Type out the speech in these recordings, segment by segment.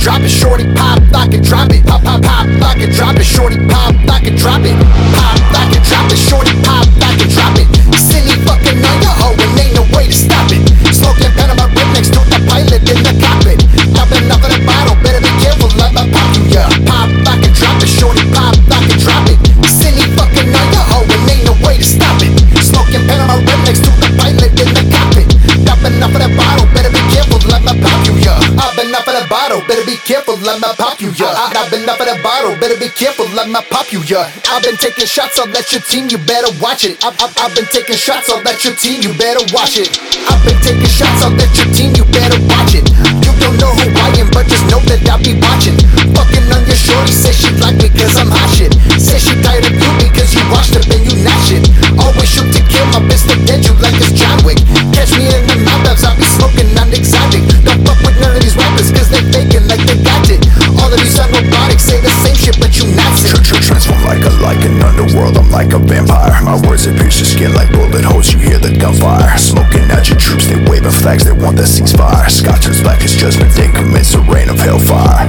drop it, shorty, pop, lock it, drop it. Pop, pop, pop, lock it, drop it, shorty, pop, lock it, drop it. Pop, lock it, drop it, shorty, pop, lock it, drop it. Silly fucking on your hoe and ain't no way to stop it. Smoking Panama Red next to the pilot in the cockpit. Popping off of the bottle, better be careful, let my pop you, yeah. Pop, lock it, drop it, shorty, pop, lock it, drop it. Silly fucking on your hoe and ain't no way to stop it. Smoking Panama Red next to the pilot in the cockpit. Popping off of the bottle, better be careful, let my pop you, yeah. I've been off of the bottle, better be careful, let my pop you, yeah. I've been off of the bottle, better be careful, let my pop you, yeah. I've been taking shots, I'll let your team, you better watch it. I've been taking shots, I'll let your team, you better watch it. I've been taking shots, I'll let your team, you better watch it. You don't know who I am, but just know that I'll be watching. Fucking on your shorty, say she like me cause I'm hot shit. Say she tired of you because you washed up and you not shit. Always shoot to kill, my best to dead you like it's John Wick. Catch me in the mountains, I'll be smoking on exotic. Don't fuck with none of these rappers cause they faking like they got it. All of these robotics say the same shit but you not it. Transform like an underworld, I'm like a vampire. My words, they pierce your skin like bullet holes, you hear the gunfire. Smoking at your troops, they waving flags, they want that ceasefire. Scott turns black as judgment day, commits a rain of hellfire.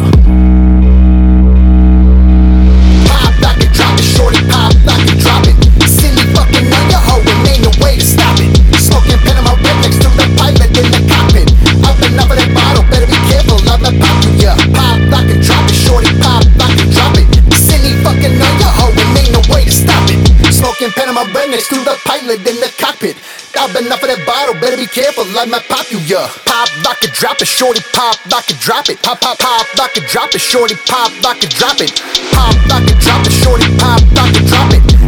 Pop, lock it, drop it, shorty, pop, lock it, drop it. Silly fucking on your hoe and ain't no way to stop it. Smoking Panama Red next to the pilot in the cockpit. Up and off of that bottle, better be careful, I'm a pop you, yeah. Pop, lock it, drop it, shorty, pop, lock it, drop it. Silly fucking on your hoe and ain't no way to stop it. Smoking Panama Red next to the pilot in the cockpit. I've been off of that bottle, better be careful, I might pop you, yeah. Pop, lock it, drop it, shorty, pop, lock it, drop it. Pop, pop, pop, lock it, drop it, shorty, pop, lock it, drop it. Pop, lock it, drop it, shorty, pop, lock it, drop it.